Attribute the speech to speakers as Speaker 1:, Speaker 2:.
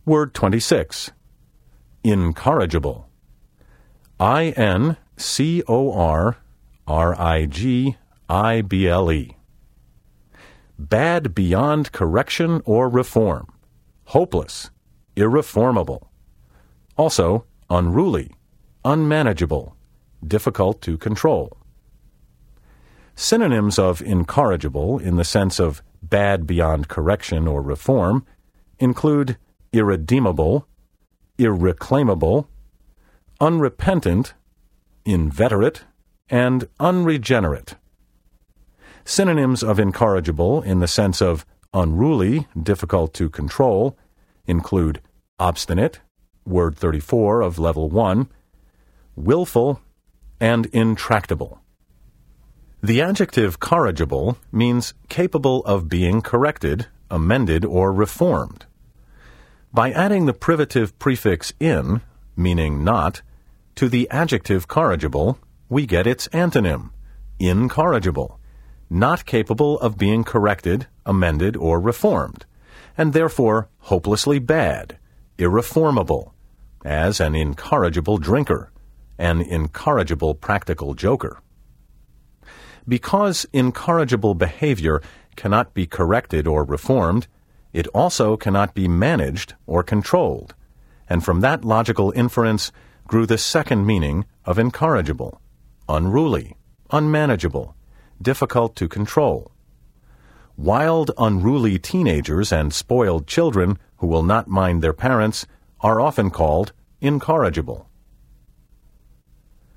Speaker 1: Word 26. Incorrigible. INCORRIGIBLE. Bad beyond correction or reform. Hopeless. Irreformable. Also, unruly, unmanageable, difficult to control. Synonyms of incorrigible in the sense of bad beyond correction or reform include irredeemable, irreclaimable, unrepentant, inveterate, and unregenerate. Synonyms of incorrigible in the sense of unruly, difficult to control include obstinate, Word 34 of Level 1, willful, and intractable. The adjective corrigible means capable of being corrected, amended, or reformed. By adding the privative prefix in, meaning not, to the adjective corrigible, we get its antonym, incorrigible, not capable of being corrected, amended, or reformed, and therefore hopelessly bad, irreformable, as an incorrigible drinker, an incorrigible practical joker. Because incorrigible behavior cannot be corrected or reformed, it also cannot be managed or controlled, and from that logical inference grew the second meaning of incorrigible: unruly, unmanageable, difficult to control. Wild, unruly teenagers and spoiled children who will not mind their parents are often called incorrigible.